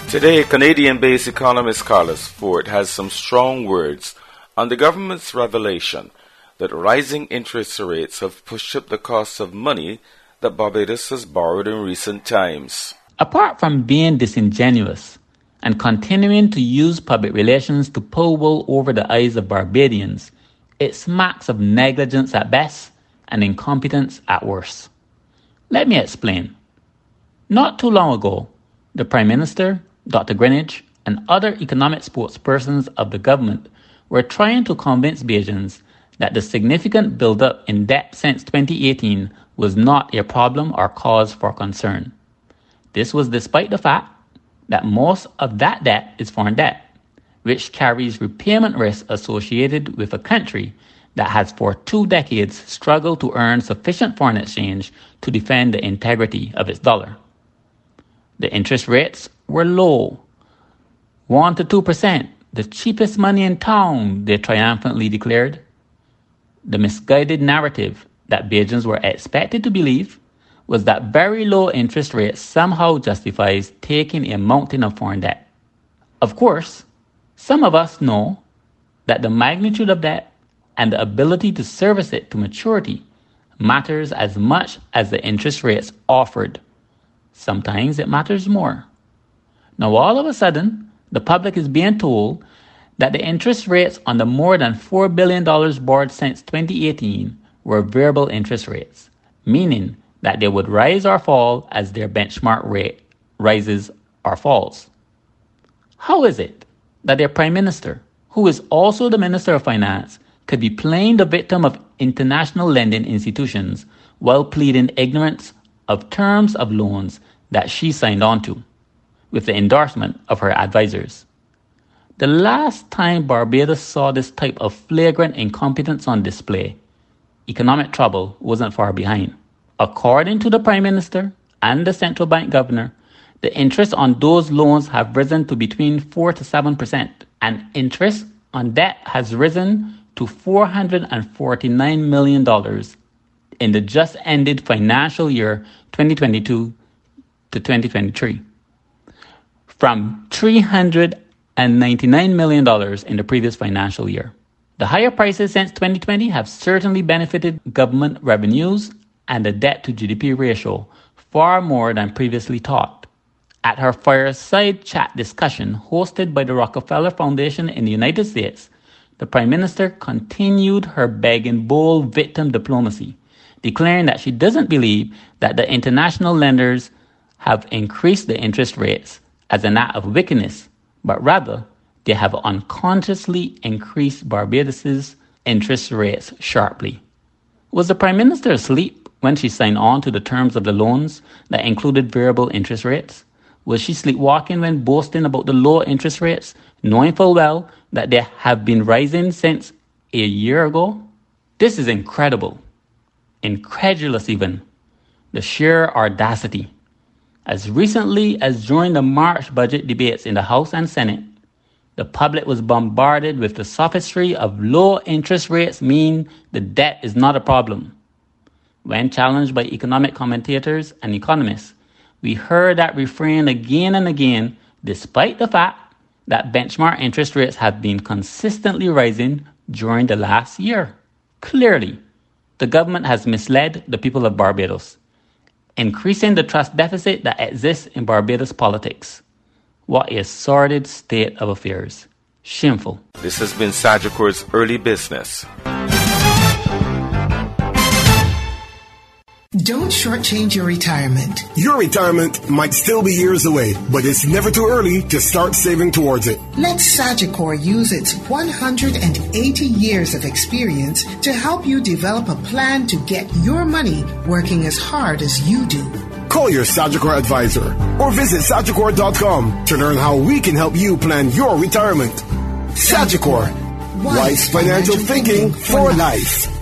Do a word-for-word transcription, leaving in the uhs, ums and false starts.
Today, Canadian-based economist Carlos Ford has some strong words on the government's revelation that rising interest rates have pushed up the cost of money that Barbados has borrowed in recent times. Apart from being disingenuous and continuing to use public relations to pull wool over the eyes of Barbadians, it smacks of negligence at best and incompetence at worst. Let me explain. Not too long ago, the Prime Minister, Doctor Greenidge, and other economic spokespersons of the government were trying to convince Bajans that the significant build-up in debt since twenty eighteen was not a problem or cause for concern. This was despite the fact that most of that debt is foreign debt, which carries repayment risk associated with a country that has for two decades struggled to earn sufficient foreign exchange to defend the integrity of its dollar. The interest rates were low, one to two percent, the cheapest money in town, they triumphantly declared. The misguided narrative that Bajans were expected to believe was that very low interest rates somehow justifies taking a mountain of foreign debt. Of course, some of us know that the magnitude of debt and the ability to service it to maturity matters as much as the interest rates offered. Sometimes it matters more. Now all of a sudden, the public is being told that the interest rates on the more than four billion dollars borrowed since twenty eighteen were variable interest rates, meaning that they would rise or fall as their benchmark rate rises or falls. How is it that their Prime Minister, who is also the Minister of Finance, could be playing the victim of international lending institutions while pleading ignorance of terms of loans that she signed on to, with the endorsement of her advisors? The last time Barbados saw this type of flagrant incompetence on display, economic trouble wasn't far behind. According to the Prime Minister and the central bank governor, the interest on those loans have risen to between four to seven percent, and interest on debt has risen to four hundred forty-nine million dollars in the just ended financial year twenty twenty-two to twenty twenty-three, from three hundred ninety-nine million dollars in the previous financial year. The higher prices since twenty twenty have certainly benefited government revenues and the debt-to-G D P ratio far more than previously thought. At her fireside chat discussion hosted by the Rockefeller Foundation in the United States, the Prime Minister continued her begging bowl victim diplomacy, declaring that she doesn't believe that the international lenders have increased the interest rates as an act of wickedness, but rather they have unconsciously increased Barbados's interest rates sharply. Was the Prime Minister asleep when she signed on to the terms of the loans that included variable interest rates? Was she sleepwalking when boasting about the low interest rates, knowing full well that they have been rising since a year ago? This is incredible. Incredulous even. The sheer audacity. As recently as during the March budget debates in the House and Senate, the public was bombarded with the sophistry of low interest rates mean the debt is not a problem. When challenged by economic commentators and economists, we heard that refrain again and again, despite the fact that benchmark interest rates have been consistently rising during the last year. Clearly, the government has misled the people of Barbados, increasing the trust deficit that exists in Barbados politics. What a sordid state of affairs. Shameful. This has been Sagicor's Early Business. Don't shortchange your retirement. Your retirement might still be years away, but it's never too early to start saving towards it. Let Sagicor use its one hundred eighty years of experience to help you develop a plan to get your money working as hard as you do. Call your Sagicor advisor or visit Sagicor dot com to learn how we can help you plan your retirement. Sagicor, wise financial thinking for life.